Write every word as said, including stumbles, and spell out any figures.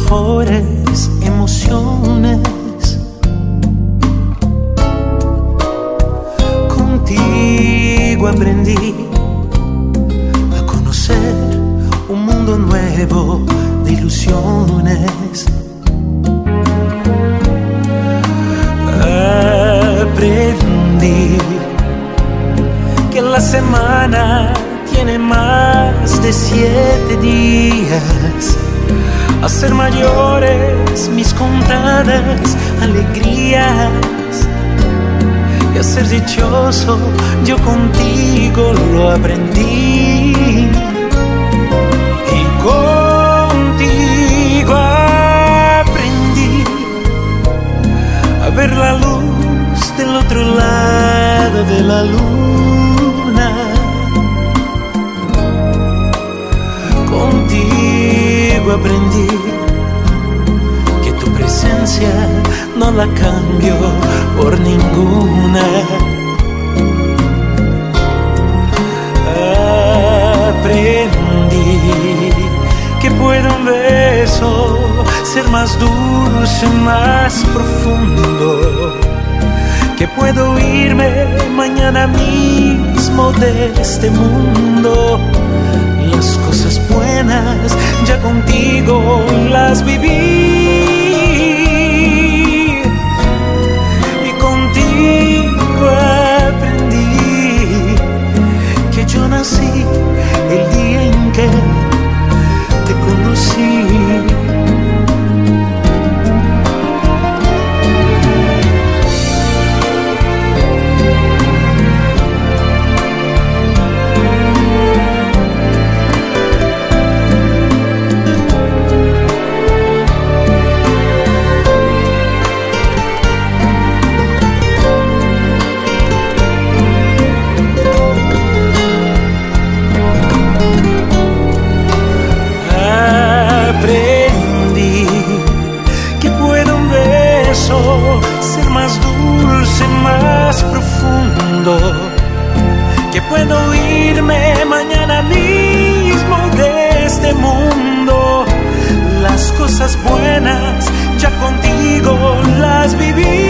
mejores emociones. Contigo aprendí a conocer un mundo nuevo de ilusiones. Aprendí que la semana tiene más de siete días, a ser mayores mis contadas alegrías, y a ser dichoso yo contigo lo aprendí. Y contigo aprendí a ver la luz del otro lado de la luna. Contigo aprendí que tu presencia no la cambio por ninguna. Aprendí que puede un beso ser más dulce, más profundo, que puedo irme mañana mismo de este mundo. Las cosas buenas ya contigo las viví, y contigo aprendí que yo nací el día en que te conocí. Ser más dulce, más profundo, que puedo irme mañana mismo de este mundo. Las cosas buenas ya contigo las viví.